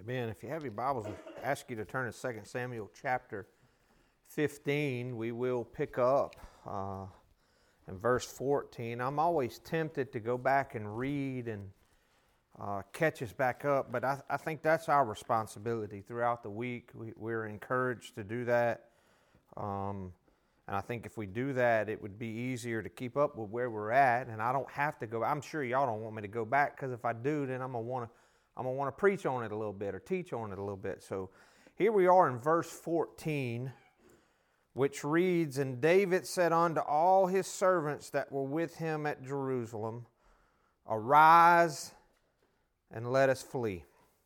Amen. If you have your Bibles, I ask you to turn to 2 Samuel chapter 15. We will pick up in verse 14. I'm always tempted to go back and read and catch us back up, but I think that's our responsibility throughout the week. We're encouraged to do that. And I think if we do that, it would be easier to keep up with where we're at, and I don't have to go. I'm sure y'all don't want me to go back, because if I do, then I'm going to want to preach on it a little bit or teach on it a little bit. So here we are in verse 14, which reads, "And David said unto all his servants that were with him at Jerusalem, Arise, and let us flee.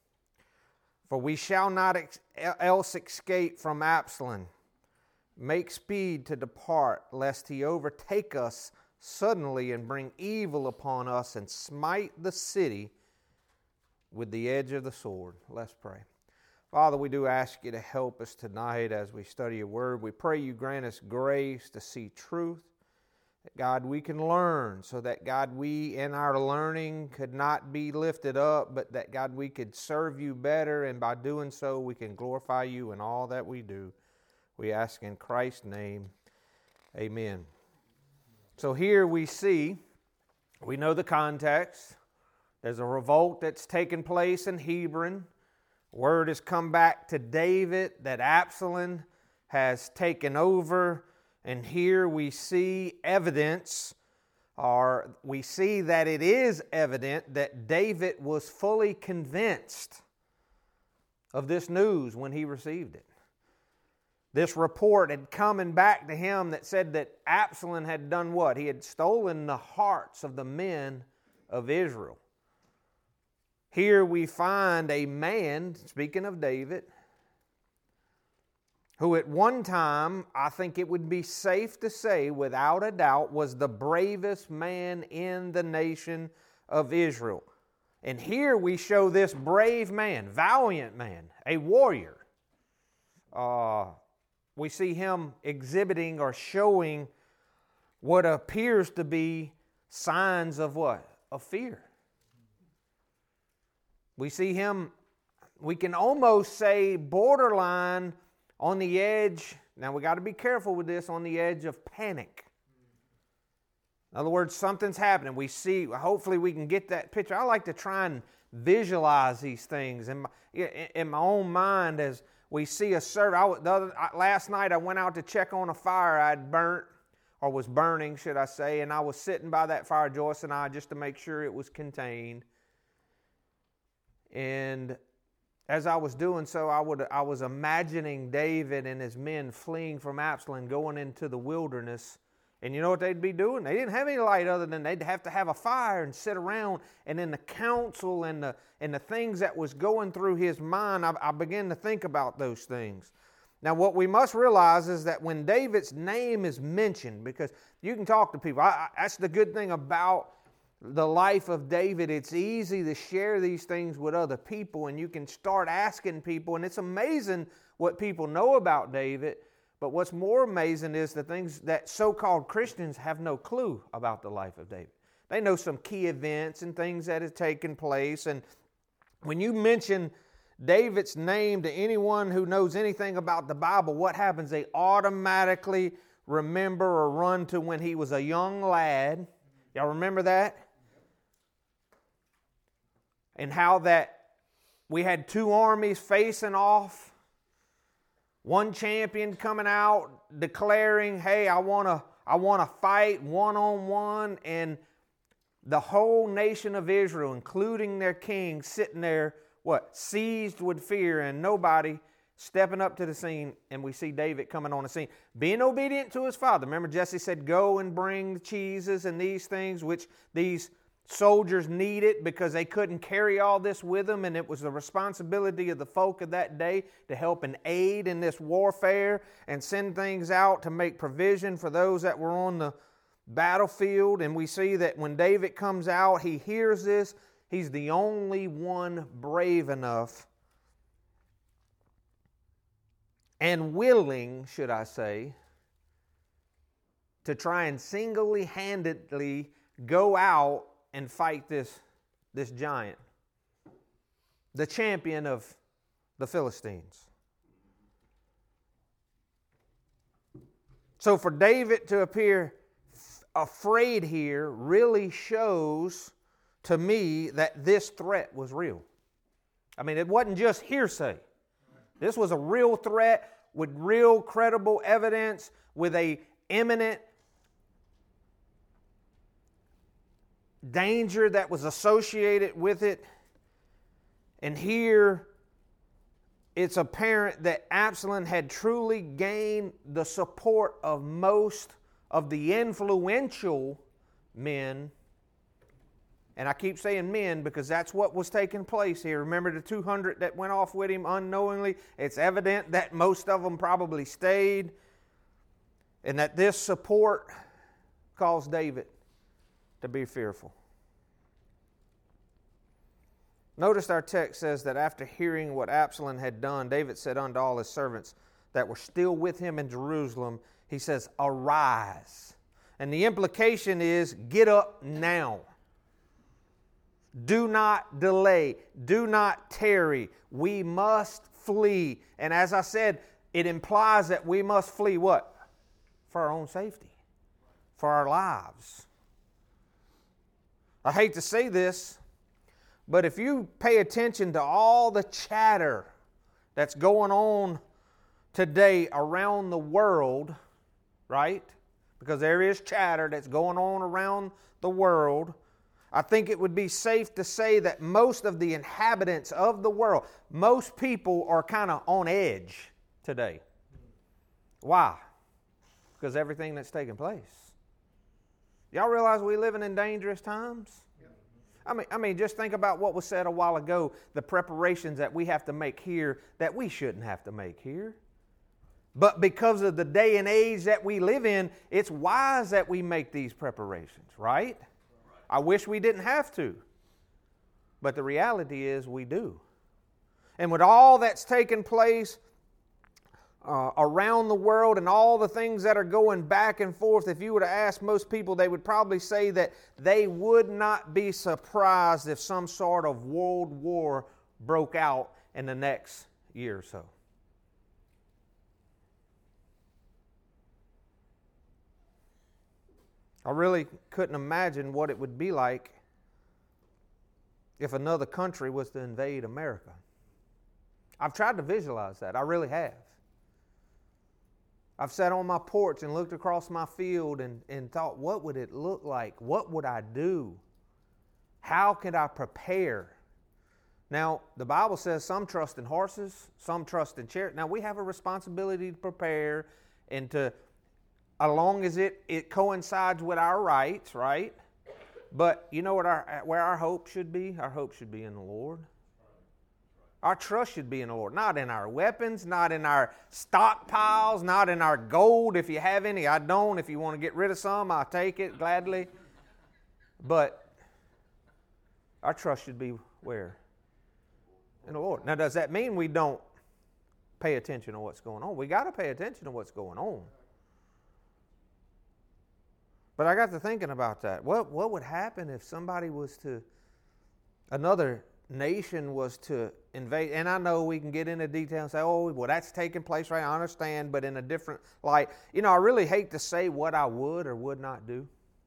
For we shall not else escape from Absalom. Make speed to depart, lest he overtake us suddenly and bring evil upon us and smite the city with the edge of the sword." Let's pray. Father, we do ask you to help us tonight as we study your word. We pray you grant us grace to see truth. That, God, we can learn, so that, God, we in our learning could not be lifted up, but that, God, we could serve you better, and by doing so we can glorify you in all that we do. We ask in Christ's name, amen. So here we know the context. There's a revolt that's taken place in Hebron. Word has come back to David that Absalom has taken over. And here we see evidence, or we see that it is evident that David was fully convinced of this news when he received it. This report had coming back to him that said that Absalom had done what? He had stolen the hearts of the men of Israel. Here we find a man, speaking of David, who at one time, I think it would be safe to say, without a doubt, was the bravest man in the nation of Israel. And here we show this brave man, valiant man, a warrior. We see him exhibiting or showing what appears to be signs of what? Of fear. We see him, we can almost say borderline on the edge. Now we got to be careful with this, on the edge of panic. In other words, something's happening. We see, hopefully we can get that picture. I like to try and visualize these things in my own mind as we see a servant. Last night I went out to check on a fire I'd burnt, or was burning, should I say, and I was sitting by that fire, Joyce and I, just to make sure it was contained. And as I was doing so, I was imagining David and his men fleeing from Absalom, going into the wilderness. And you know what they'd be doing? They didn't have any light other than they'd have to have a fire and sit around. And in the counsel and the things that was going through his mind, I began to think about those things. Now, what we must realize is that when David's name is mentioned, because you can talk to people, that's the good thing about the life of David. It's easy to share these things with other people, and you can start asking people, and it's amazing what people know about David. But what's more amazing is the things that so-called Christians have no clue about the life of David. They know some key events and things that have taken place, and when you mention David's name to anyone who knows anything about the Bible, what happens? They automatically remember or run to when he was a young lad. Y'all remember that? And how that we had two armies facing off. One champion coming out declaring, "Hey, I want to fight one-on-one," and the whole nation of Israel, including their king, sitting there, seized with fear, and nobody stepping up to the scene. And we see David coming on the scene, being obedient to his father. Remember, Jesse said, "Go and bring the cheeses and these things," which these soldiers needed because they couldn't carry all this with them, and it was the responsibility of the folk of that day to help and aid in this warfare and send things out to make provision for those that were on the battlefield. And we see that when David comes out, he hears this. He's the only one brave enough and willing, should I say, to try and single-handedly go out and fight this giant, the champion of the Philistines. So for David to appear afraid here really shows to me that this threat was real. I mean, it wasn't just hearsay. This was a real threat with real credible evidence, with a imminent danger that was associated with it. And here it's apparent that Absalom had truly gained the support of most of the influential men. And I keep saying men because that's what was taking place here. Remember the 200 that went off with him unknowingly? It's evident that most of them probably stayed, and that this support caused David to be fearful. Notice our text says that after hearing what Absalom had done, David said unto all his servants that were still with him in Jerusalem, he says, arise. And the implication is, get up now. Do not delay. Do not tarry. We must flee. And as I said, it implies that we must flee what? For our own safety. For our lives. I hate to say this, but if you pay attention to all the chatter that's going on today around the world, right? Because there is chatter that's going on around the world. I think it would be safe to say that most of the inhabitants of the world, most people are kind of on edge today. Why? Because everything that's taking place. Y'all realize we're living in dangerous times? I mean, just think about what was said a while ago, the preparations that we have to make here that we shouldn't have to make here. But because of the day and age that we live in, it's wise that we make these preparations, right? I wish we didn't have to. But the reality is we do. And with all that's taken place around the world and all the things that are going back and forth, if you were to ask most people, they would probably say that they would not be surprised if some sort of world war broke out in the next year or so. I really couldn't imagine what it would be like if another country was to invade America. I've tried to visualize that. I really have. I've sat on my porch and looked across my field and thought, what would it look like? What would I do? How could I prepare? Now, the Bible says some trust in horses, some trust in chariots. Now, we have a responsibility to prepare and to, as long as it coincides with our rights, right? But you know what where our hope should be? Our hope should be in the Lord. Our trust should be in the Lord, not in our weapons, not in our stockpiles, not in our gold. If you have any, I don't. If you want to get rid of some, I'll take it gladly. But our trust should be where? In the Lord. Now, does that mean we don't pay attention to what's going on? We got to pay attention to what's going on. But I got to thinking about that. What would happen if somebody was to, another nation was to invade? And I know we can get into detail and say, oh, well, that's taking place right now. I understand, but in a different light. You know, I really hate to say what I would or would not do.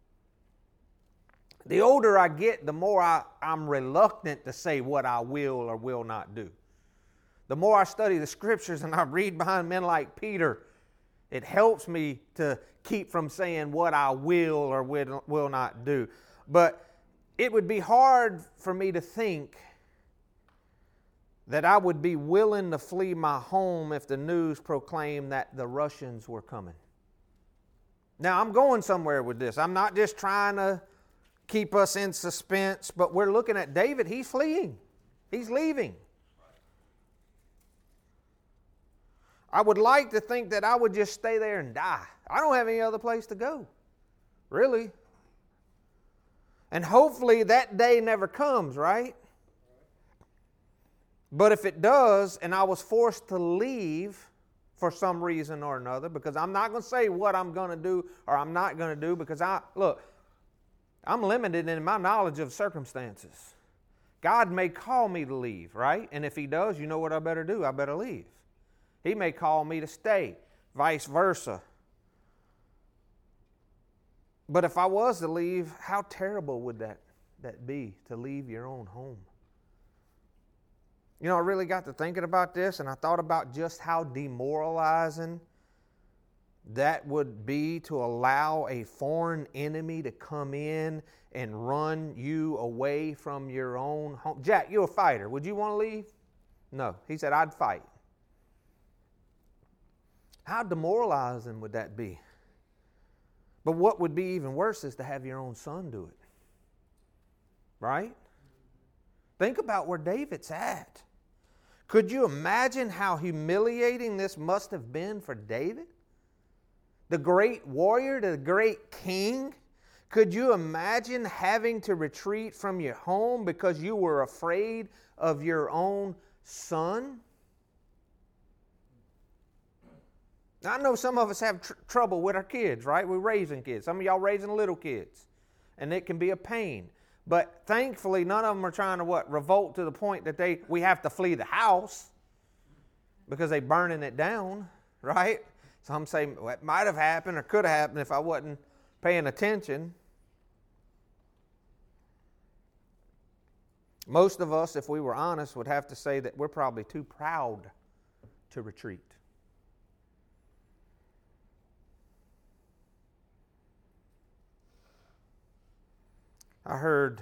The older I get, the more I'm reluctant to say what I will or will not do. The more I study the Scriptures and I read behind men like Peter, it helps me to keep from saying what I will or will not do. But it would be hard for me to think that I would be willing to flee my home if the news proclaimed that the Russians were coming. Now, I'm going somewhere with this. I'm not just trying to keep us in suspense, but we're looking at David. He's fleeing. He's leaving. I would like to think that I would just stay there and die. I don't have any other place to go, really. And hopefully that day never comes, right? But if it does, and I was forced to leave for some reason or another, because I'm not going to say what I'm going to do or I'm not going to do, because I'm limited in my knowledge of circumstances. God may call me to leave, right? And if He does, you know what I better do? I better leave. He may call me to stay, vice versa. But if I was to leave, how terrible would that be, to leave your own home? You know, I really got to thinking about this, and I thought about just how demoralizing that would be to allow a foreign enemy to come in and run you away from your own home. Jack, you're a fighter. Would you want to leave? No. He said, I'd fight. How demoralizing would that be? But what would be even worse is to have your own son do it. Right? Think about where David's at. Could you imagine how humiliating this must have been for David? The great warrior, the great king. Could you imagine having to retreat from your home because you were afraid of your own son? I know some of us have trouble with our kids, right? We're raising kids. Some of y'all raising little kids. And it can be a pain. But thankfully, none of them are trying to revolt to the point that we have to flee the house because they're burning it down, right? Some say, well, it might have happened or could have happened if I wasn't paying attention. Most of us, if we were honest, would have to say that we're probably too proud to retreat. I heard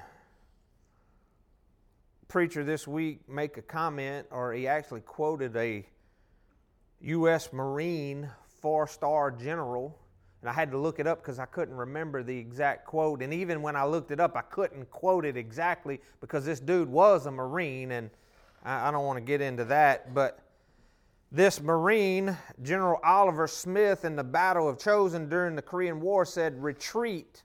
a preacher this week make a comment, or he actually quoted a U.S. Marine 4-star general, and I had to look it up because I couldn't remember the exact quote, and even when I looked it up, I couldn't quote it exactly because this dude was a Marine, and I don't want to get into that, but this Marine, General Oliver Smith, in the Battle of Chosin during the Korean War said, retreat.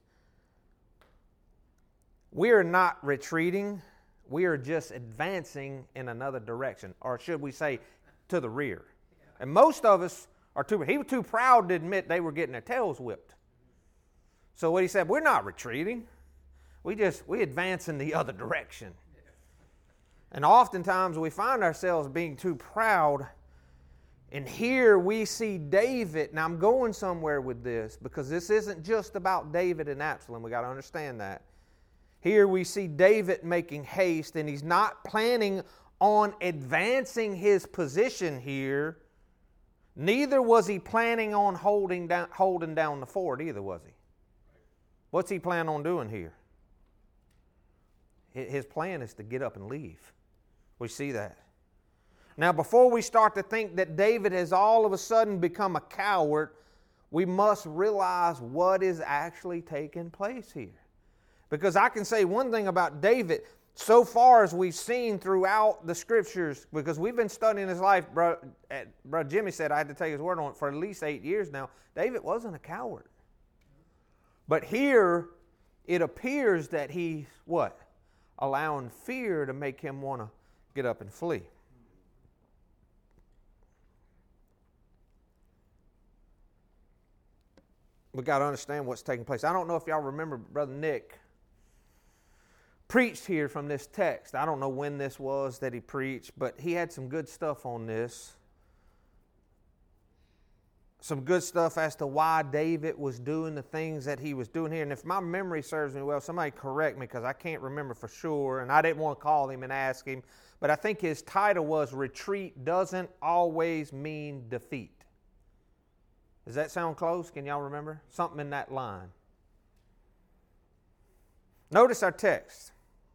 We are not retreating, we are just advancing in another direction, or should we say, to the rear. And most of us he was too proud to admit they were getting their tails whipped. So what he said, we're not retreating, we advance in the other direction. And oftentimes we find ourselves being too proud. And here we see David. Now I'm going somewhere with this because this isn't just about David and Absalom. We got to understand that. Here we see David making haste, and he's not planning on advancing his position here. Neither was he planning on holding down the fort either, was he? What's he planning on doing here? His plan is to get up and leave. We see that. Now, before we start to think that David has all of a sudden become a coward, we must realize what is actually taking place here. Because I can say one thing about David, so far as we've seen throughout the Scriptures, because we've been studying his life, Bro Jimmy said I had to take his word on it for at least 8 years now. David wasn't a coward. But here, it appears that he's, allowing fear to make him want to get up and flee. We got to understand what's taking place. I don't know if y'all remember Brother Nick preached here from this text. I don't know when this was that he preached, but he had some good stuff on this. Some good stuff as to why David was doing the things that he was doing here. And if my memory serves me well, somebody correct me because I can't remember for sure, and I didn't want to call him and ask him, but I think his title was Retreat Doesn't Always Mean Defeat. Does that sound close? Can y'all remember? Something in that line. Notice our text.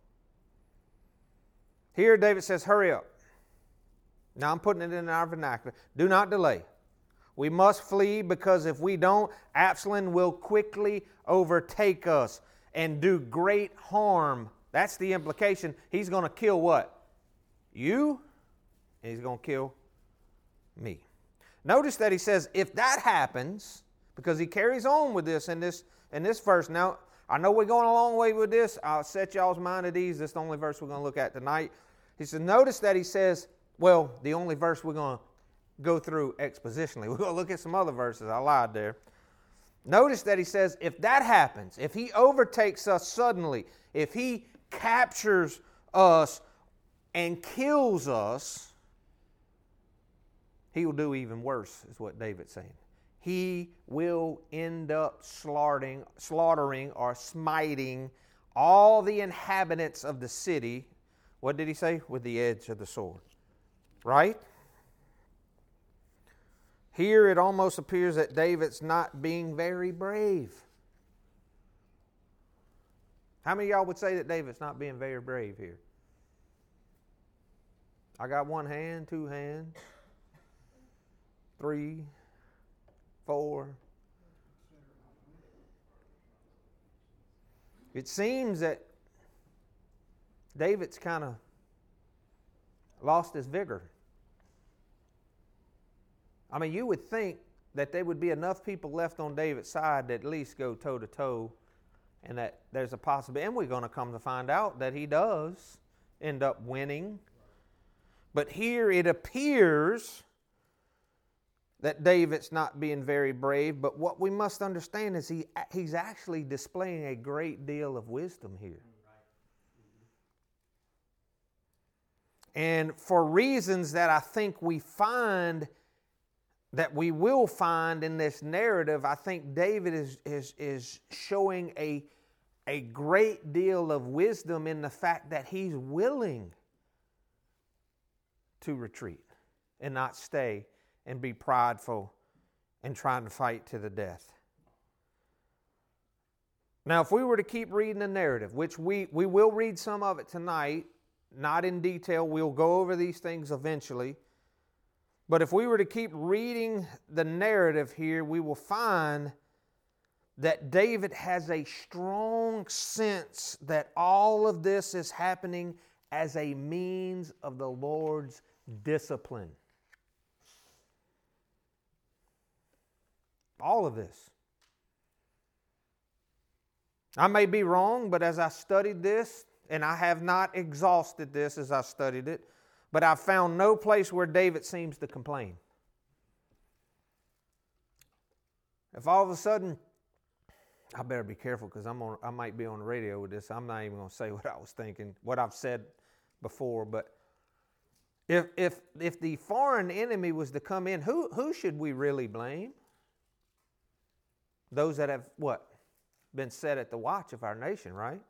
Here David says, hurry up. Now I'm putting it in our vernacular. Do not delay. We must flee because if we don't, Absalom will quickly overtake us and do great harm. That's the implication. He's going to kill what? You? And he's going to kill me. Notice that he says, if that happens, because he carries on with this in this verse. Now, I know we're going a long way with this. I'll set y'all's mind at ease. This is the only verse we're going to look at tonight. He says, notice that he says, the only verse we're going to go through expositionally. We're going to look at some other verses. I lied there. Notice that he says, if that happens, if he overtakes us suddenly, if he captures us and kills us, he will do even worse, is what David's saying. He will end up slaughtering or smiting all the inhabitants of the city. What did he say? With the edge of the sword. Right? Here it almost appears that David's not being very brave. How many of y'all would say that David's not being very brave here? I got one hand, two hands, 3, 4. It seems that David's kind of lost his vigor. I mean, you would think that there would be enough people left on David's side to at least go toe-to-toe, and that there's a possibility, and we're going to come to find out that he does end up winning. But here it appears that David's not being very brave, but what we must understand is he's actually displaying a great deal of wisdom here. And for reasons that I think we will find in this narrative, I think David is showing a great deal of wisdom in the fact that he's willing to retreat and not stay and be prideful and trying to fight to the death. Now, if we were to keep reading the narrative, which we will read some of it tonight, not in detail, we'll go over these things eventually. But if we were to keep reading the narrative here, we will find that David has a strong sense that all of this is happening as a means of the Lord's discipline. All of this. I may be wrong, but as I studied this, and I have not exhausted this as I studied it, but I found no place where David seems to complain. If all of a sudden, I better be careful because I might be on the radio with this. I'm not even going to say what I was thinking, what I've said before. But if the foreign enemy was to come in, who should we really blame? Those that have what? Been set at the watch of our nation, right?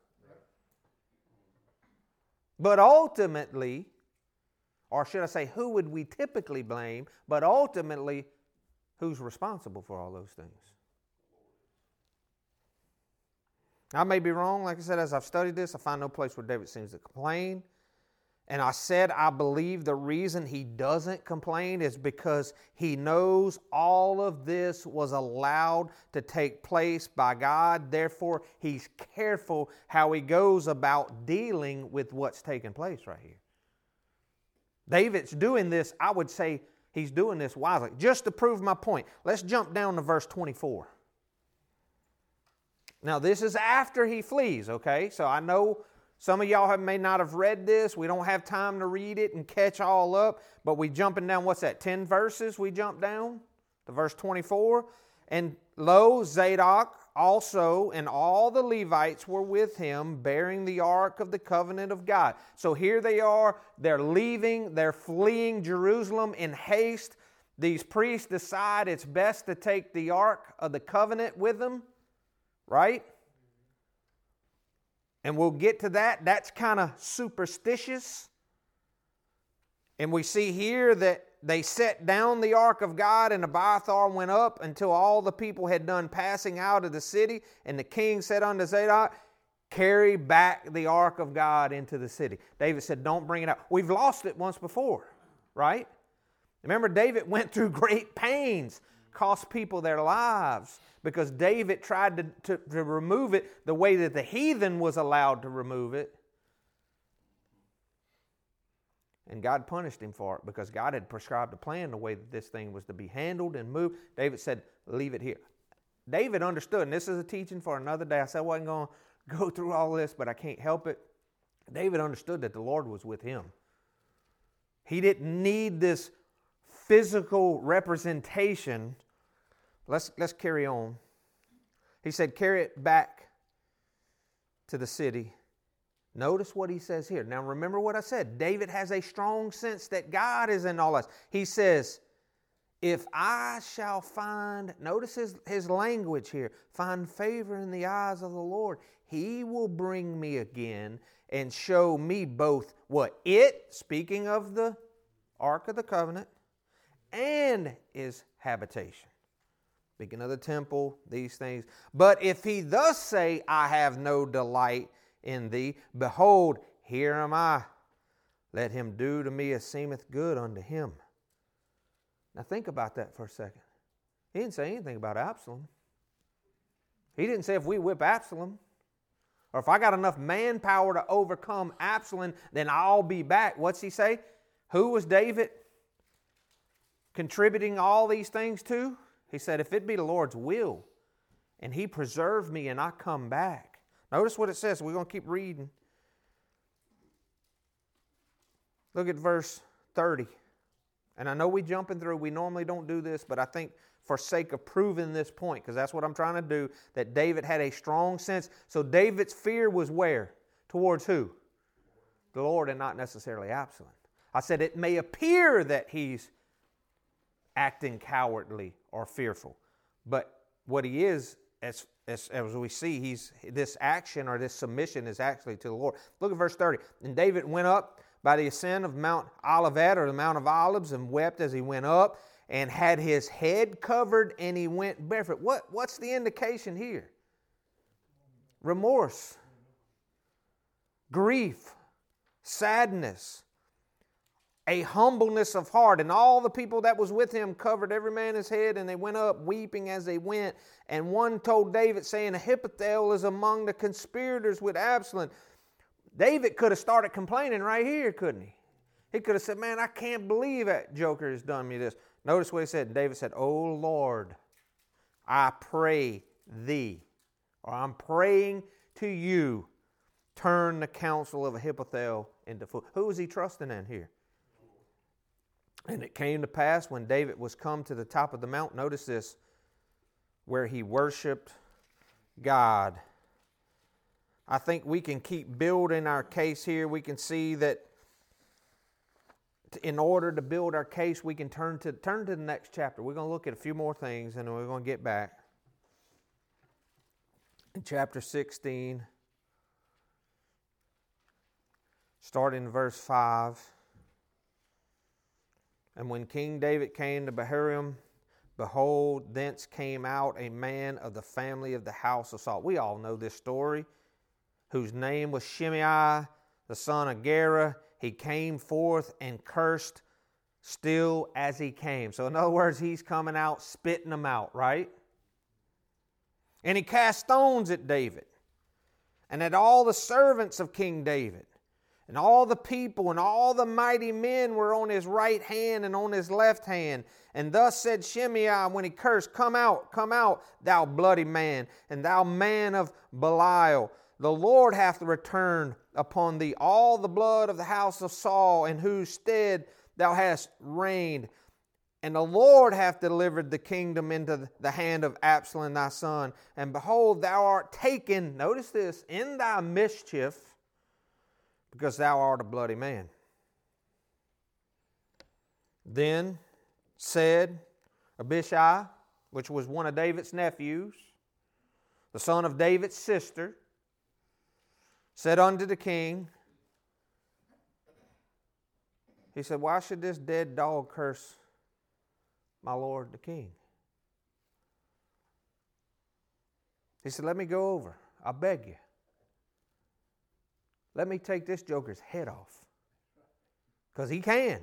But ultimately, or should I say, who would we typically blame? But ultimately, who's responsible for all those things? I may be wrong. Like I said, as I've studied this, I find no place where David seems to complain. And I said I believe the reason he doesn't complain is because he knows all of this was allowed to take place by God. Therefore, he's careful how he goes about dealing with what's taking place right here. David's doing this, I would say he's doing this wisely. Just to prove my point, let's jump down to verse 24. Now, this is after he flees, okay? So I know some of y'all may not have read this. We don't have time to read it and catch all up. But we jumping down, what's that, 10 verses we jump down to verse 24. And lo, Zadok also and all the Levites were with him, bearing the ark of the covenant of God. So here they are. They're leaving. They're fleeing Jerusalem in haste. These priests decide it's best to take the ark of the covenant with them. Right? And we'll get to that. That's kind of superstitious. And we see here that they set down the ark of God, and Abiathar went up until all the people had done passing out of the city. And the king said unto Zadok, carry back the ark of God into the city. David said, don't bring it out. We've lost it once before, right? Remember, David went through great pains, cost people their lives, because David tried to remove it the way that the heathen was allowed to remove it. And God punished him for it because God had prescribed a plan the way that this thing was to be handled and moved. David said, leave it here. David understood, and this is a teaching for another day. I said I wasn't going to go through all this, but I can't help it. David understood that the Lord was with him. He didn't need this physical representation. Let's carry on. He said, carry it back to the city Notice what he says here. Now remember what I said. David has a strong sense that God is in all us. He says, if I shall find, notice his language here, find favor in the eyes of the Lord, He will bring me again and show me both what it, speaking of the Ark of the Covenant, and His habitation. Speaking of the temple, these things. But if He thus say, I have no delight in thee, behold, here am I. Let him do to me as seemeth good unto him. Now think about that for a second. He didn't say anything about Absalom. He didn't say if we whip Absalom, or if I got enough manpower to overcome Absalom, then I'll be back. What's he say? Who was David contributing all these things to? He said, if it be the Lord's will, and He preserve me and I come back. Notice what it says. We're going to keep reading. Look at verse 30. And I know we're jumping through. We normally don't do this, but I think for sake of proving this point, because that's what I'm trying to do, that David had a strong sense. So David's fear was where? Towards who? The Lord, and not necessarily Absalom. I said it may appear that he's acting cowardly or fearful, but what he is, as we see, this action or this submission is actually to the Lord. Look at verse 30. And David went up by the ascent of Mount Olivet, or the Mount of Olives, and wept as he went up, and had his head covered, and he went barefoot. What's the indication here? Remorse, grief, sadness, a humbleness of heart. And all the people that was with him covered every man his head, and they went up weeping as they went. And one told David, saying, Ahithophel is among the conspirators with Absalom. David could have started complaining right here, couldn't he? He could have said, man, I can't believe that joker has done me this. Notice what he said. David said, O Lord, I pray thee, or I'm praying to you, turn the counsel of Ahithophel into fool. Who was he trusting in here? And it came to pass when David was come to the top of the mount, notice this, where he worshiped God. I think we can keep building our case here. We can see that in order to build our case, we can turn to the next chapter. We're going to look at a few more things, and then we're going to get back. In chapter 16, starting in verse 5. And when King David came to Bahurim, behold, thence came out a man of the family of the house of Saul. We all know this story, whose name was Shimei, the son of Gera. He came forth and cursed still as he came. So in other words, he's coming out, spitting them out, right? And he cast stones at David and at all the servants of King David. And all the people and all the mighty men were on his right hand and on his left hand. And thus said Shimei when he cursed, come out, thou bloody man, and thou man of Belial. The Lord hath returned upon thee all the blood of the house of Saul, in whose stead thou hast reigned. And the Lord hath delivered the kingdom into the hand of Absalom thy son. And behold, thou art taken, notice this, in thy mischief, because thou art a bloody man. Then said Abishai, which was one of David's nephews, the son of David's sister, said unto the king, he said, why should this dead dog curse my lord the king? He said, let me go over. I beg you. Let me take this joker's head off. Because he can.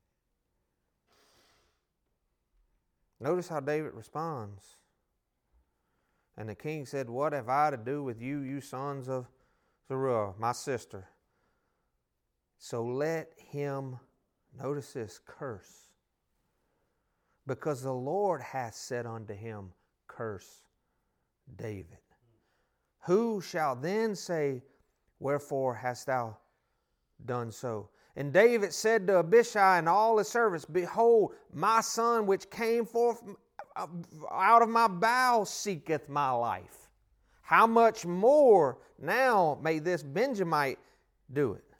Notice how David responds. And the king said, what have I to do with you, you sons of Zeruiah, my sister? So let him, notice this, curse. Because the Lord hath said unto him, curse David. Who shall then say, wherefore hast thou done so? And David said to Abishai and all his servants, behold, my son which came forth out of my bowels seeketh my life. How much more now may this Benjamite do it.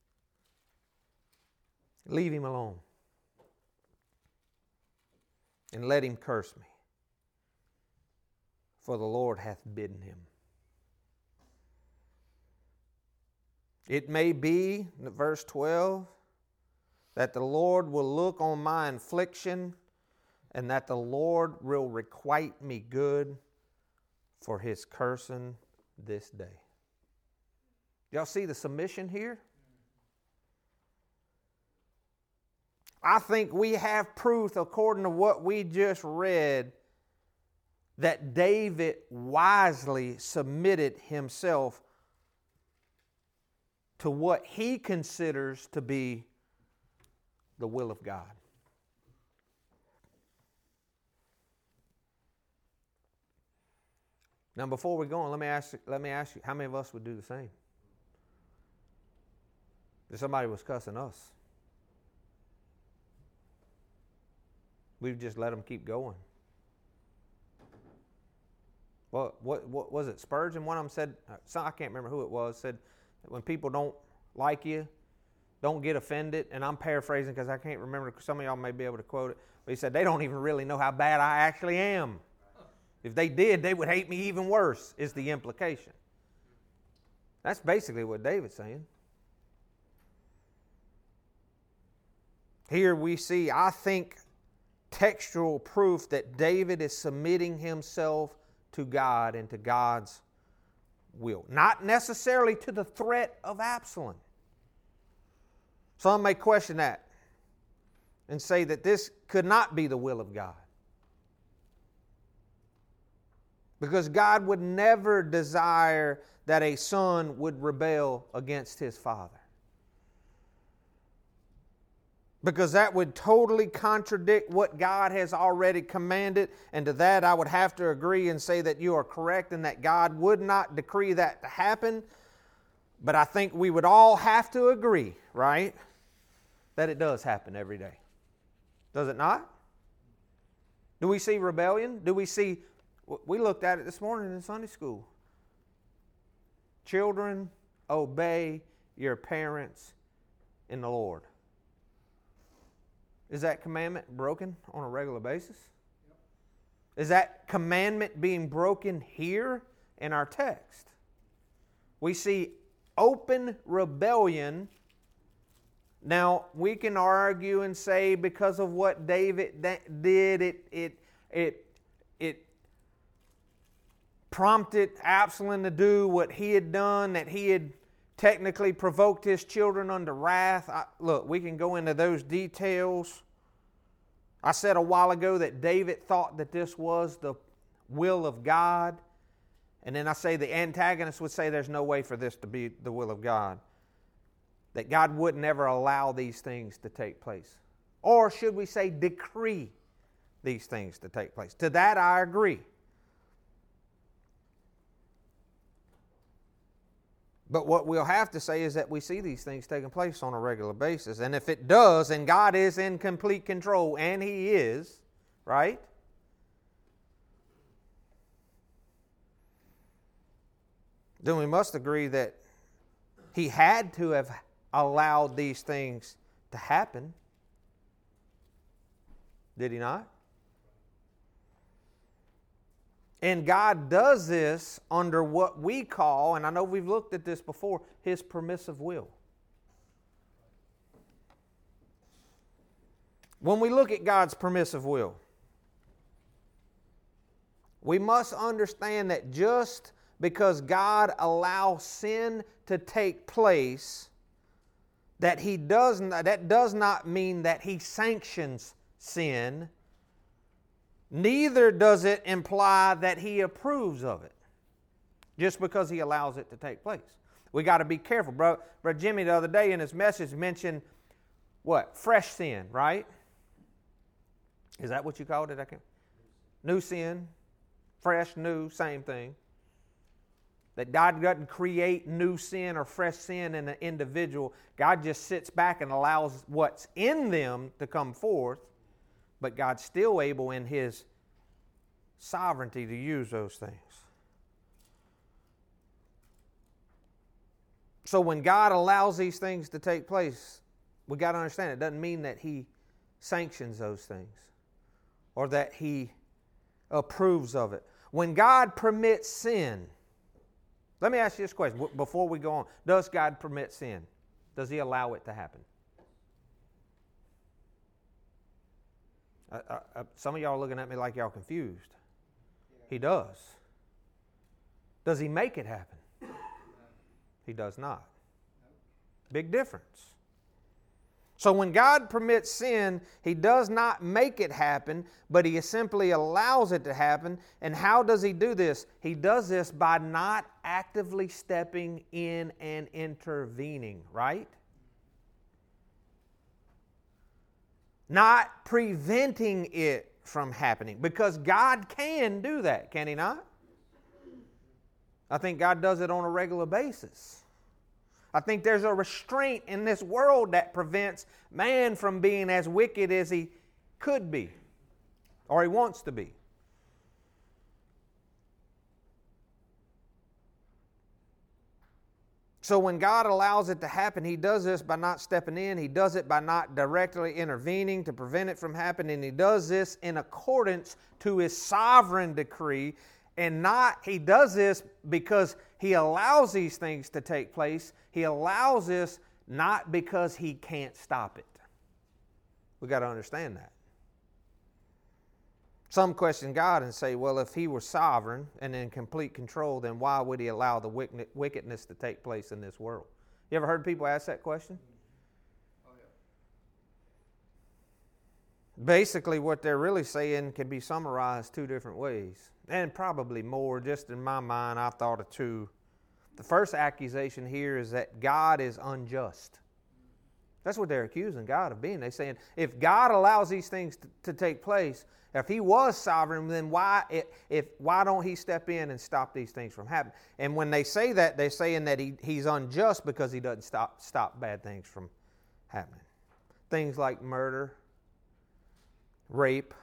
Leave him alone. And let him curse me. For the Lord hath bidden him. It may be, verse 12, that the Lord will look on my affliction, and that the Lord will requite me good for his cursing this day. Y'all see the submission here? I think we have proof, according to what we just read, that David wisely submitted himself to what he considers to be the will of God. Now, before we go on, let me ask you, how many of us would do the same? If somebody was cussing us, we'd just let them keep going. Well, what was it? Spurgeon, one of them said, I can't remember who it was, said that when people don't like you, don't get offended. And I'm paraphrasing because I can't remember. Some of y'all may be able to quote it. But he said, they don't even really know how bad I actually am. If they did, they would hate me even worse, is the implication. That's basically what David's saying. Here we see, I think, textual proof that David is submitting himself to God and to God's will. Not necessarily to the threat of Absalom. Some may question that and say that this could not be the will of God. Because God would never desire that a son would rebel against his father. Because that would totally contradict what God has already commanded. And to that I would have to agree and say that you are correct and that God would not decree that to happen. But I think we would all have to agree, right, that it does happen every day. Does it not? Do we see rebellion? Do we see... We looked at it this morning in Sunday school. Children, obey your parents in the Lord. Is that commandment broken on a regular basis? Yep. Is that commandment being broken here in our text? We see open rebellion. Now, we can argue and say because of what David did, it prompted Absalom to do what he had done, that he had technically provoked his children unto wrath. Look, we can go into those details. I said a while ago that David thought that this was the will of God. And then I say the antagonist would say there's no way for this to be the will of God. That God would never allow these things to take place. Or should we say decree these things to take place? To that I agree. But what we'll have to say is that we see these things taking place on a regular basis. And if it does, and God is in complete control, and He is, right? Then we must agree that He had to have allowed these things to happen. Did He not? And God does this under what we call, and I know we've looked at this before, His permissive will. When we look at God's permissive will, we must understand that just because God allows sin to take place, that does not mean that He sanctions sin. Neither does it imply that He approves of it, just because He allows it to take place. We got to be careful. Brother Jimmy the other day in his message mentioned what? Fresh sin, right? Is that what you called it? New sin, fresh, new, same thing. That God doesn't create new sin or fresh sin in an individual. God just sits back and allows what's in them to come forth. But God's still able in His sovereignty to use those things. So when God allows these things to take place, we got to understand it doesn't mean that He sanctions those things or that He approves of it. When God permits sin, let me ask you this question before we go on. Does God permit sin? Does He allow it to happen? Some of y'all are looking at me like y'all confused. He does. Does He make it happen? He does not. Big difference. So when God permits sin, He does not make it happen, but He simply allows it to happen. And how does He do this? He does this by not actively stepping in and intervening, right? Not preventing it from happening, because God can do that, can He not? I think God does it on a regular basis. I think there's a restraint in this world that prevents man from being as wicked as he could be or he wants to be. So when God allows it to happen, He does this by not stepping in. He does it by not directly intervening to prevent it from happening. He does this in accordance to His sovereign decree. And He does this because He allows these things to take place. He allows this not because He can't stop it. We've got to understand that. Some question God and say, well, if He were sovereign and in complete control, then why would He allow the wickedness to take place in this world? You ever heard people ask that question? Oh, yeah. Basically, what they're really saying can be summarized two different ways. And probably more. Just in my mind, I thought of two. The first accusation here is that God is unjust. That's what they're accusing God of being. They're saying, if God allows these things to take place, if He was sovereign, then why don't He step in and stop these things from happening? And when they say that, they're saying that He's unjust because He doesn't stop bad things from happening. Things like murder, rape,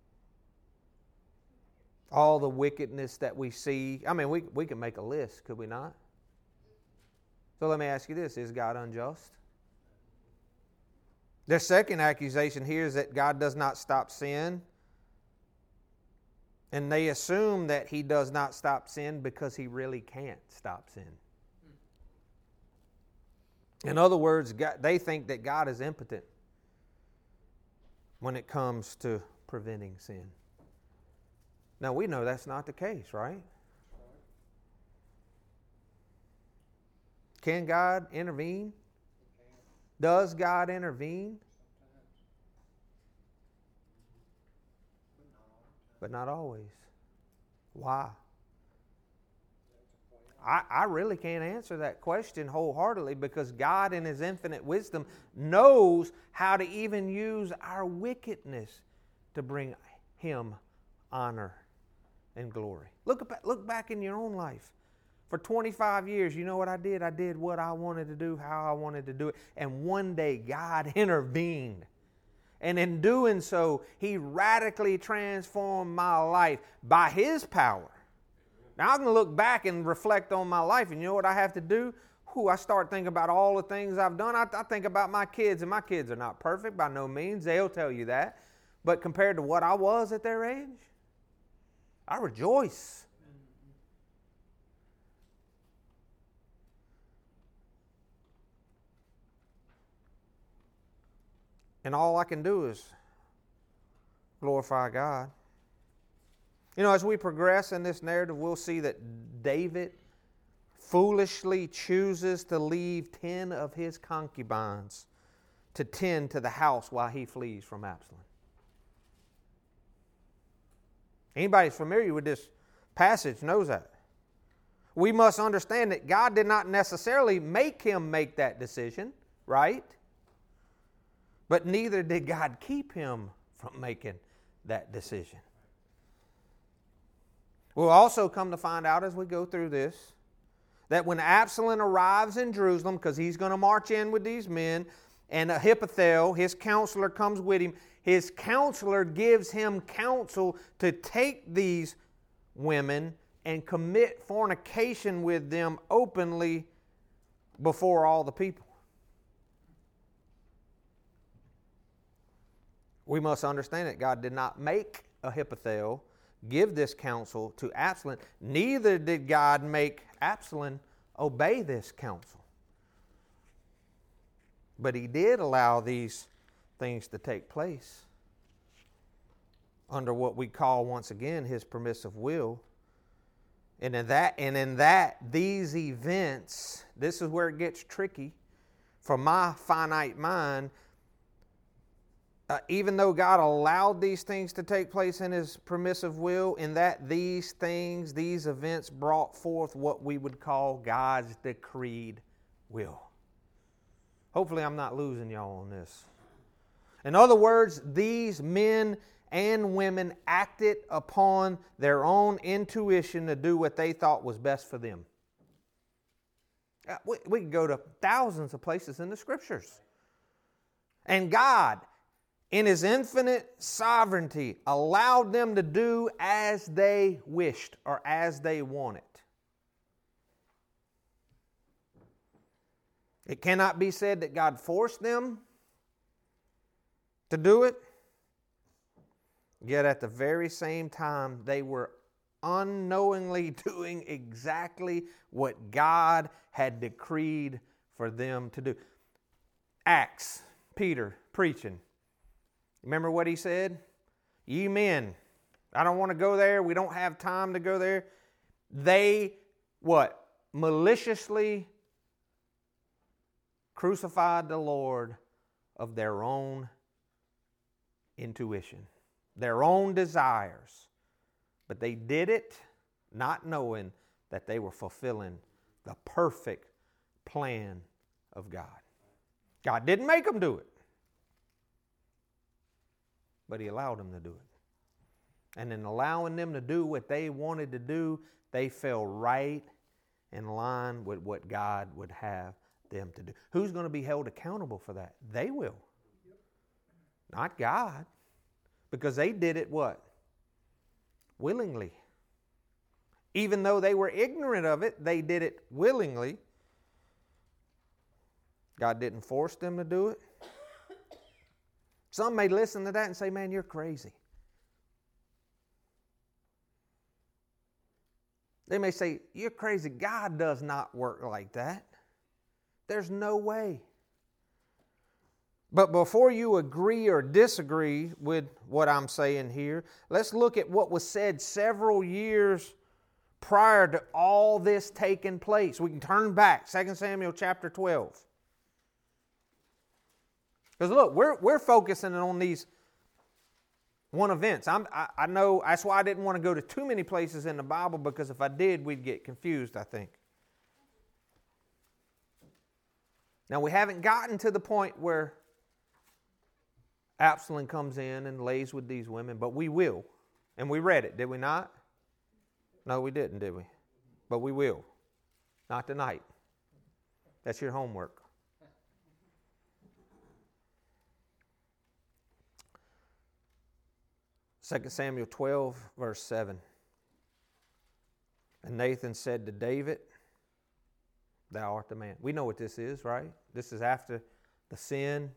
all the wickedness that we see. I mean, we can make a list, could we not? So let me ask you this, is God unjust? Their second accusation here is that God does not stop sin. And they assume that He does not stop sin because He really can't stop sin. In other words, they think that God is impotent when it comes to preventing sin. Now, we know that's not the case, right? Can God intervene? Does God intervene? But not always. Why? I really can't answer that question wholeheartedly, because God in His infinite wisdom knows how to even use our wickedness to bring Him honor and glory. Look back in your own life. For 25 years, you know what I did? I did what I wanted to do, how I wanted to do it. And one day, God intervened. And in doing so, He radically transformed my life by His power. Now, I'm going to look back and reflect on my life. And you know what I have to do? I start thinking about all the things I've done. I think about my kids. And my kids are not perfect by no means. They'll tell you that. But compared to what I was at their age, I rejoice. And all I can do is glorify God. You know, as we progress in this narrative, we'll see that David foolishly chooses to leave 10 of his concubines to tend to the house while he flees from Absalom. Anybody familiar with this passage knows that. We must understand that God did not necessarily make him make that decision, right? But neither did God keep him from making that decision. We'll also come to find out as we go through this that when Absalom arrives in Jerusalem, because he's going to march in with these men, and Ahithophel, his counselor, comes with him, his counselor gives him counsel to take these women and commit fornication with them openly before all the people. We must understand that God did not make Ahithophel give this counsel to Absalom. Neither did God make Absalom obey this counsel. But he did allow these things to take place under what we call, once again, his permissive will. And in that, these events, this is where it gets tricky for my finite mind. Even though God allowed these things to take place in his permissive will, in that these things, these events brought forth what we would call God's decreed will. Hopefully I'm not losing y'all on this. In other words, these men and women acted upon their own intuition to do what they thought was best for them. We can go to thousands of places in the Scriptures. And God, in his infinite sovereignty, allowed them to do as they wished or as they wanted. It cannot be said that God forced them to do it. Yet at the very same time, they were unknowingly doing exactly what God had decreed for them to do. Acts, Peter preaching. Remember what he said? Ye men, I don't want to go there. We don't have time to go there. They, what? Maliciously crucified the Lord of their own intuition, their own desires. But they did it not knowing that they were fulfilling the perfect plan of God. God didn't make them do it, but he allowed them to do it. And in allowing them to do what they wanted to do, they fell right in line with what God would have them to do. Who's going to be held accountable for that? They will. Not God. Because they did it what? Willingly. Even though they were ignorant of it, they did it willingly. God didn't force them to do it. Some may listen to that and say, man, you're crazy. They may say, you're crazy. God does not work like that. There's no way. But before you agree or disagree with what I'm saying here, let's look at what was said several years prior to all this taking place. We can turn back, 2 Samuel chapter 12. Because look, we're focusing on these one events. I know that's why I didn't want to go to too many places in the Bible, because if I did, we'd get confused, I think. Now, we haven't gotten to the point where Absalom comes in and lays with these women, but we will. And we read it, did we not? No, we didn't, did we? But we will. Not tonight. That's your homework. Second Samuel 12, verse 7. And Nathan said to David, thou art the man. We know what this is, right? This is after the sin.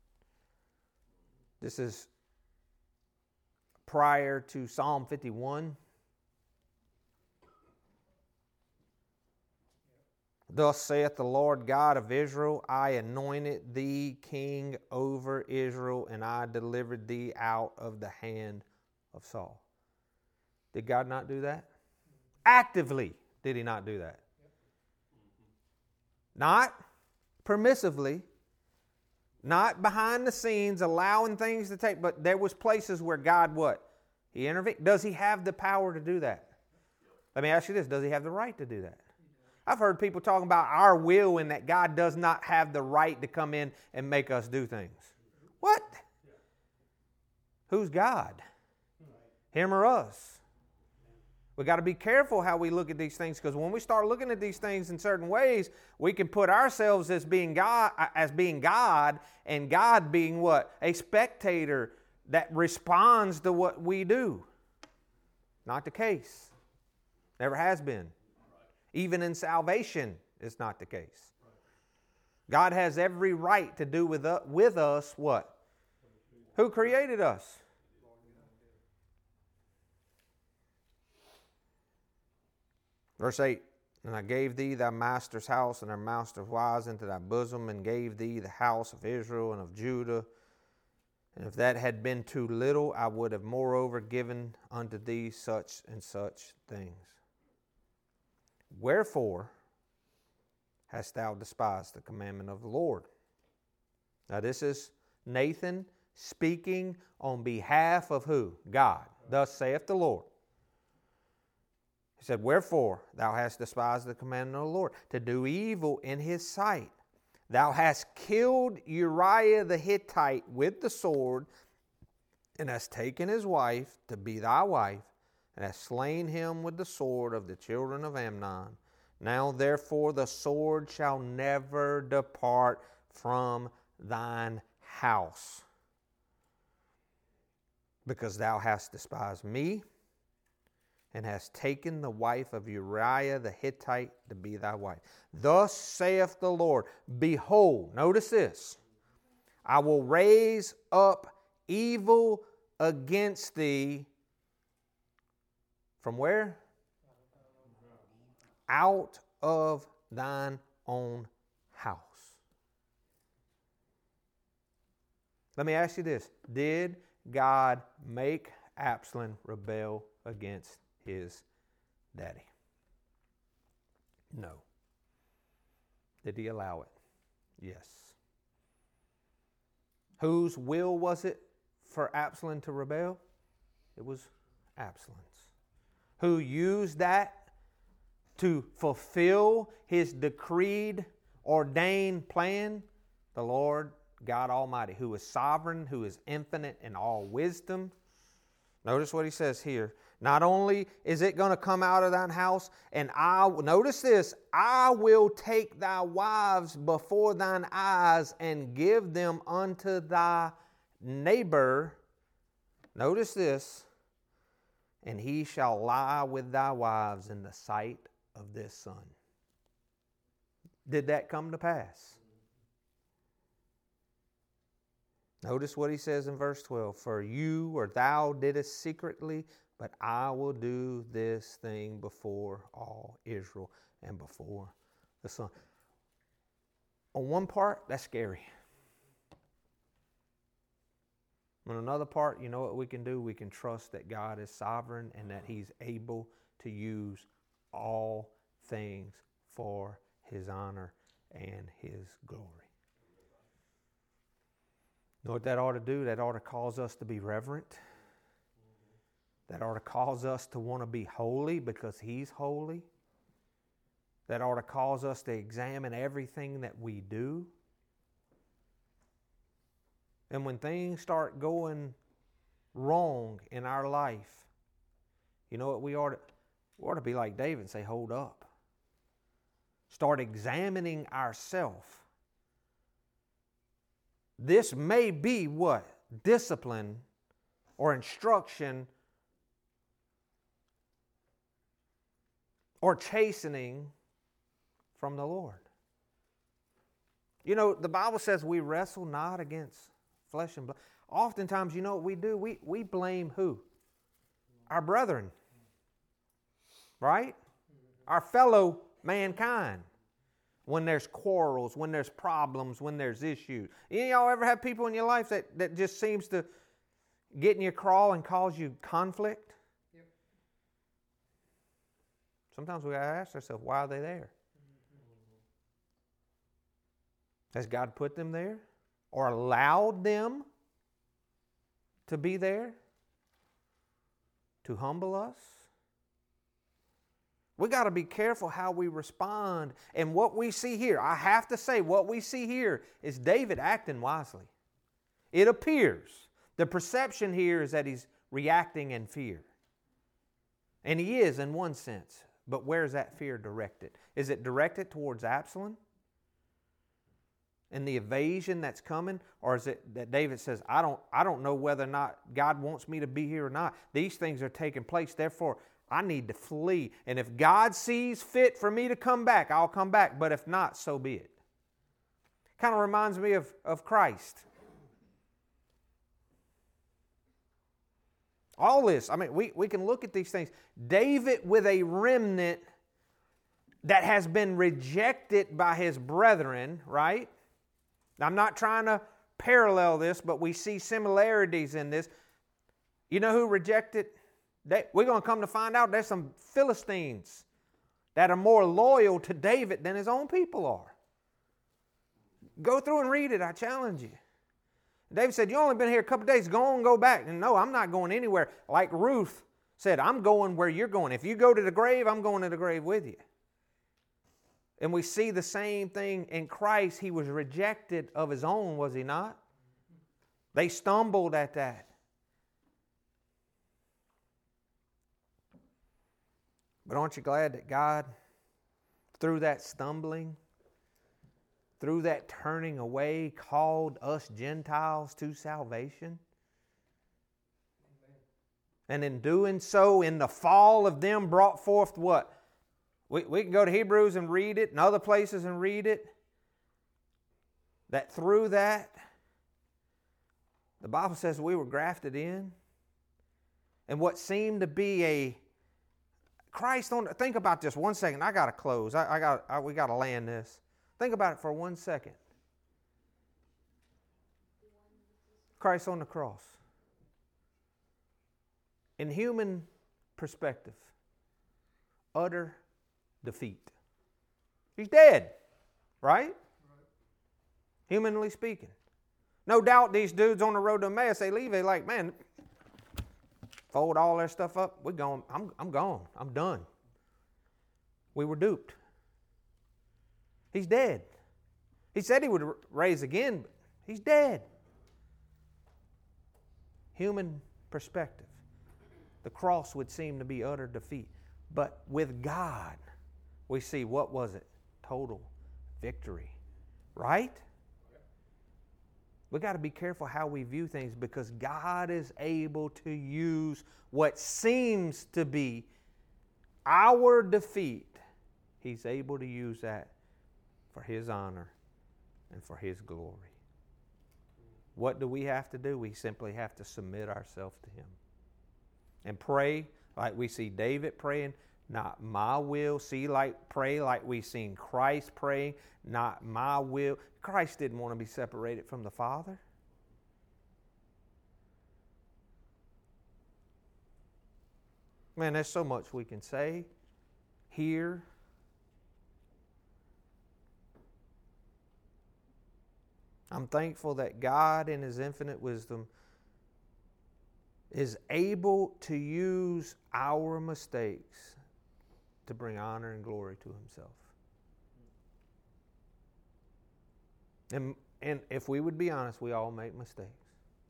This is prior to Psalm 51. Thus saith the Lord God of Israel, I anointed thee king over Israel, and I delivered thee out of the hand of Saul. Did God not do that? Actively did he not do that? Not permissively, not behind the scenes, allowing things to take, but there was places where God what? He intervened. Does he have the power to do that? Let me ask you this. Does he have the right to do that? I've heard people talking about our will and that God does not have the right to come in and make us do things. What? Who's God? Him or us? We got to be careful how we look at these things, because when we start looking at these things in certain ways, we can put ourselves as being God, and God being what? A spectator that responds to what we do. Not the case. Never has been. Even in salvation, it's not the case. God has every right to do with us what? Who created us? Verse 8, and I gave thee thy master's house and their master's wives into thy bosom, and gave thee the house of Israel and of Judah. And if that had been too little, I would have moreover given unto thee such and such things. Wherefore hast thou despised the commandment of the Lord? Now this is Nathan speaking on behalf of who? God. Thus saith the Lord. He said, wherefore thou hast despised the commandment of the Lord, to do evil in his sight. Thou hast killed Uriah the Hittite with the sword, and hast taken his wife to be thy wife, and hast slain him with the sword of the children of Amnon. Now therefore the sword shall never depart from thine house, because thou hast despised me, and hast taken the wife of Uriah the Hittite to be thy wife. Thus saith the Lord, behold, notice this, I will raise up evil against thee. From where? Out of thine own house. Let me ask you this. Did God make Absalom rebel against his daddy? No. Did he allow it? Yes. Whose will was it for Absalom to rebel? It was Absalom's. Who used that to fulfill his decreed, ordained plan? The Lord God Almighty, who is sovereign, who is infinite in all wisdom. Notice what he says here. Not only is it going to come out of thine house, and notice this, I will take thy wives before thine eyes and give them unto thy neighbor. Notice this, and he shall lie with thy wives in the sight of this sun. Did that come to pass? Notice what he says in verse 12. For you or thou didst secretly, but I will do this thing before all Israel and before the sun. On one part, that's scary. On another part, you know what we can do? We can trust that God is sovereign and that He's able to use all things for His honor and His glory. You know what that ought to do? That ought to cause us to be reverent. That ought to cause us to want to be holy because He's holy. That ought to cause us to examine everything that we do. And when things start going wrong in our life, you know what we ought to be like David and say, hold up. Start examining ourselves. This may be what? Discipline or instruction or chastening from the Lord. You know, the Bible says we wrestle not against flesh and blood. Oftentimes, you know what we do? We blame who? Our brethren. Right? Our fellow mankind. When there's quarrels, when there's problems, when there's issues. Any of y'all ever have people in your life that just seems to get in your crawl and cause you conflict? Yep. Sometimes we got to ask ourselves, why are they there? Has God put them there? Or allowed them to be there? To humble us? We got to be careful how we respond. And what we see here, I have to say, what we see here is David acting wisely. It appears. The perception here is that he's reacting in fear. And he is in one sense. But where is that fear directed? Is it directed towards Absalom? And the evasion that's coming? Or is it that David says, I don't know whether or not God wants me to be here or not. These things are taking place. Therefore, I need to flee. And if God sees fit for me to come back, I'll come back. But if not, so be it. Kind of reminds me of Christ. All this, I mean, we can look at these things. David with a remnant that has been rejected by his brethren, right? I'm not trying to parallel this, but we see similarities in this. You know who rejected? We're going to come to find out there's some Philistines that are more loyal to David than his own people are. Go through and read it, I challenge you. David said, you only been here a couple of days, go on, go back. And no, I'm not going anywhere. Like Ruth said, I'm going where you're going. If you go to the grave, I'm going to the grave with you. And we see the same thing in Christ. He was rejected of his own, was he not? They stumbled at that. But aren't you glad that God, through that stumbling, through that turning away, called us Gentiles to salvation? And in doing so, in the fall of them, brought forth what? We can go to Hebrews and read it, and other places and read it. That through that, the Bible says we were grafted in. And what seemed to be a Christ on. Think about this 1 second. I got to close. We got to land this. Think about it for 1 second. Christ on the cross. In human perspective, utter defeat. He's dead, right? Humanly speaking. No doubt these dudes on the road to Emmaus, they leave, they're like, man, fold all their stuff up, we're going, I'm gone, I'm done. We were duped. He's dead. He said he would rise again, but he's dead. Human perspective. The cross would seem to be utter defeat. But with God, we see, what was it? Total victory. Right? We've got to be careful how we view things, because God is able to use what seems to be our defeat. He's able to use that for His honor and for His glory. What do we have to do? We simply have to submit ourselves to Him and pray like we see David praying, not my will. Pray like we've seen Christ praying, not my will. Christ didn't want to be separated from the Father. Man, there's so much we can say here. I'm thankful that God, in His infinite wisdom, is able to use our mistakes to bring honor and glory to Himself. And if we would be honest, we all make mistakes.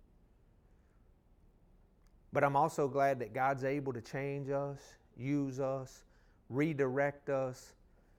But I'm also glad that God's able to change us, use us, redirect us,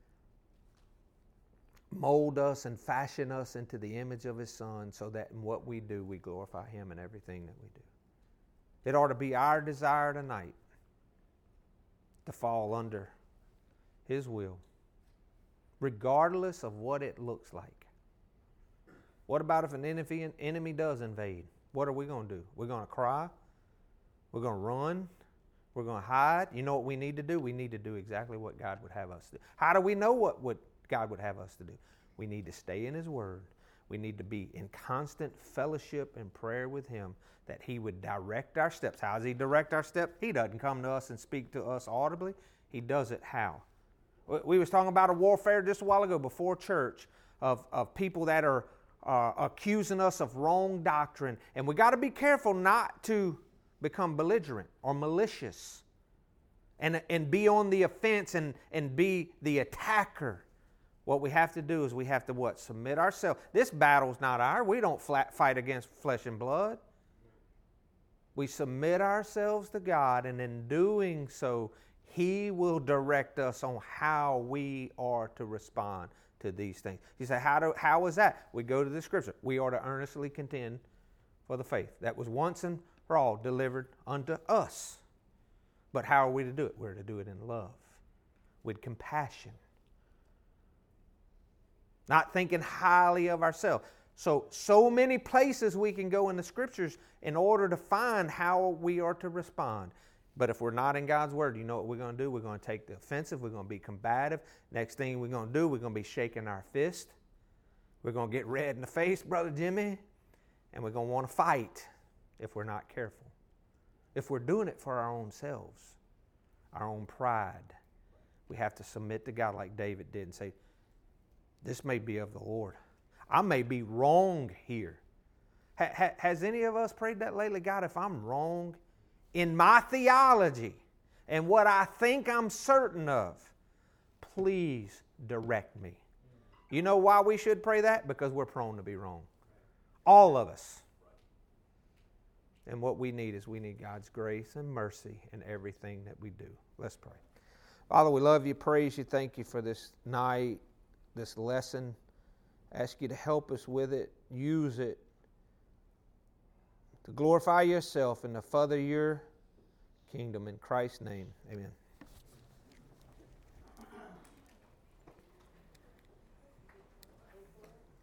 mold us, and fashion us into the image of His Son, so that in what we do, we glorify Him in everything that we do. It ought to be our desire tonight to fall under His will, regardless of what it looks like. What about if an enemy does invade? What are we going to do? We're going to cry? We're going to run? We're going to hide? You know what we need to do? We need to do exactly what God would have us do. How do we know what God would have us to do? We need to stay in His Word. We need to be in constant fellowship and prayer with Him, that He would direct our steps. How does He direct our steps? He doesn't come to us and speak to us audibly. He does it how? We was talking about a warfare just a while ago before church of people that are accusing us of wrong doctrine. And we got to be careful not to become belligerent or malicious and be on the offense and be the attacker. What we have to do is we have to what? Submit ourselves. This battle's not ours. We don't fight against flesh and blood. We submit ourselves to God, and in doing so, He will direct us on how we are to respond to these things. You say, how is that? We go to the Scripture. We are to earnestly contend for the faith that was once and for all delivered unto us. But how are we to do it? We're to do it in love, with compassion. not thinking highly of ourselves. So many places we can go in the Scriptures in order to find how we are to respond. But if we're not in God's Word, you know what we're going to do? We're going to take the offensive. We're going to be combative. Next thing we're going to do, we're going to be shaking our fist. We're going to get red in the face, Brother Jimmy. And we're going to want to fight if we're not careful. If we're doing it for our own selves, our own pride, we have to submit to God like David did and say, this may be of the Lord. I may be wrong here. Has any of us prayed that lately? God, if I'm wrong in my theology and what I think I'm certain of, please direct me. You know why we should pray that? Because we're prone to be wrong. All of us. And what we need is we need God's grace and mercy in everything that we do. Let's pray. Father, we love you, praise you, thank you for this night, this lesson. Ask you to help us with it, use it to glorify yourself and to further your kingdom. In Christ's name, amen.